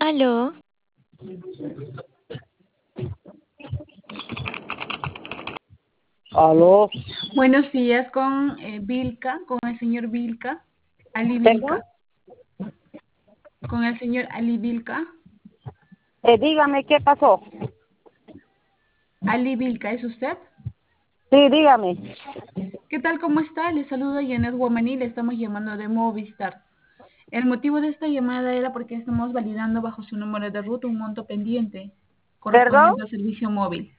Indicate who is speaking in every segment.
Speaker 1: Aló,
Speaker 2: Aló,
Speaker 3: Buenos días con Vilca, con el señor Vilca, Ali
Speaker 2: perdón,
Speaker 3: Vilca, con el señor Ali Vilca.
Speaker 2: dígame qué pasó.
Speaker 3: Ali Vilca, ¿es usted?
Speaker 2: Sí, dígame.
Speaker 3: ¿Qué tal? ¿Cómo está? Le saludo Janet Guamaní, le estamos llamando de Movistar. El motivo de esta llamada era porque estamos validando bajo su número de ruta un monto pendiente
Speaker 2: ¿Perdón?
Speaker 3: correspondiente al servicio móvil.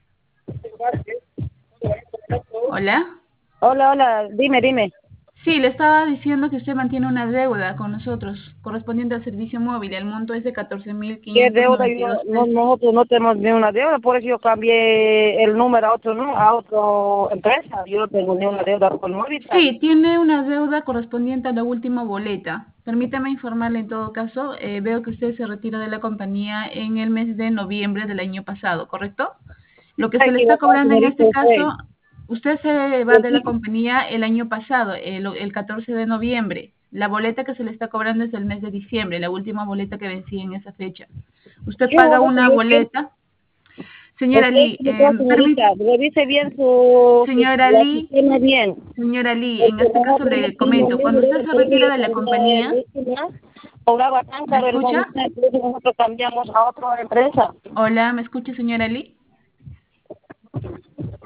Speaker 3: Hola.
Speaker 2: Hola, hola, dime.
Speaker 3: Sí, le estaba diciendo que usted mantiene una deuda con nosotros correspondiente al servicio móvil. El monto es de catorce mil
Speaker 2: ¿Qué
Speaker 3: quinientos
Speaker 2: deuda?
Speaker 3: noventa y
Speaker 2: Yo,
Speaker 3: dos
Speaker 2: no,
Speaker 3: pesos.
Speaker 2: nosotros no tenemos ni una deuda, por eso yo cambié el número a otro, ¿no? A otra empresa. Yo no tengo ni una deuda con Movistar.
Speaker 3: Sí, tiene una deuda correspondiente a la última boleta. Permítame informarle en todo caso, veo que usted se retira de la compañía en el mes de noviembre del año pasado, ¿correcto? Lo que
Speaker 2: Está
Speaker 3: se le está
Speaker 2: equivocado,
Speaker 3: cobrando en
Speaker 2: señorita,
Speaker 3: este
Speaker 2: usted.
Speaker 3: caso, usted se va
Speaker 2: Pues
Speaker 3: de la
Speaker 2: sí,
Speaker 3: compañía el año pasado, el 14 de noviembre. La boleta que se le está cobrando es del mes de diciembre, la última boleta que vencía en esa fecha. Usted
Speaker 2: ¿qué
Speaker 3: paga
Speaker 2: boleta?
Speaker 3: una
Speaker 2: Yo quiero,
Speaker 3: boleta. Señora
Speaker 2: usted es
Speaker 3: Lee,
Speaker 2: equivocado, señorita. Revise bien su,
Speaker 3: señora
Speaker 2: la
Speaker 3: Lee,
Speaker 2: sistema bien.
Speaker 3: señora Lee, en
Speaker 2: Porque
Speaker 3: este caso
Speaker 2: nosotros no
Speaker 3: le
Speaker 2: tenemos
Speaker 3: comento, cuando usted
Speaker 2: número,
Speaker 3: se
Speaker 2: por eso
Speaker 3: retira
Speaker 2: yo
Speaker 3: de la
Speaker 2: cambié el
Speaker 3: compañía,
Speaker 2: último, cobraba tan
Speaker 3: ¿me
Speaker 2: caro el
Speaker 3: escucha?
Speaker 2: Movistar, por eso nosotros cambiamos a otra empresa.
Speaker 3: Hola, ¿me escucha, señora Lee?